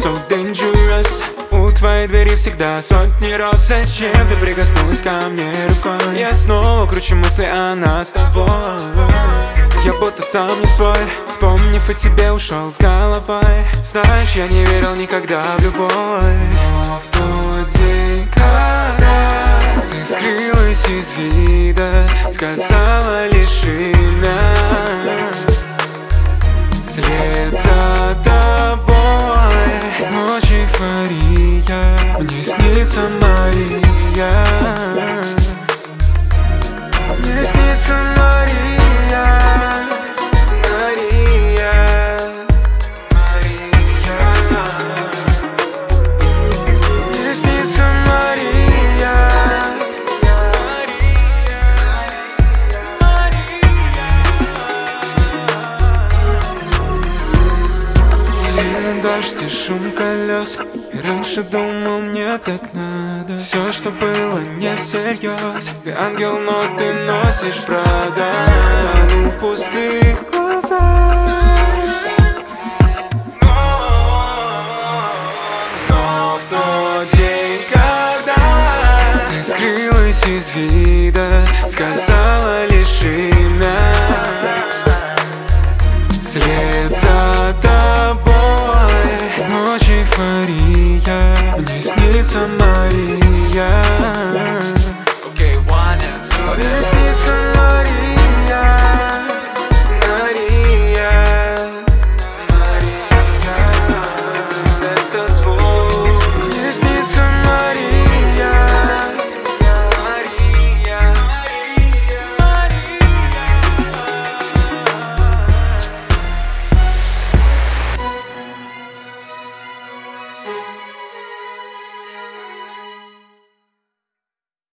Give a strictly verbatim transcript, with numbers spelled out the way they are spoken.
so dangerous. У твоей двери всегда сотни роз. Зачем ты прикоснулась ко мне рукой? Я снова кручу мысли о нас с тобой. Я будто сам не свой, вспомнив о тебе, ушел с головой. Знаешь, я не верил никогда в любовь, но в тот день, когда ты скрылась из вида, сказала лишь имя, вслед за тобой ночь эйфория, мне снится Мария, мне снится Мария. Дождь и шум колес, и раньше думал, мне так надо. Все, что было, не всерьез. Ты ангел, но ты носишь Прада. Тону в пустых глазах. Но в тот день, когда ты скрылась из вида, сказала лишь имя, вслед за тобой ночь эйфория, мне снится Мария.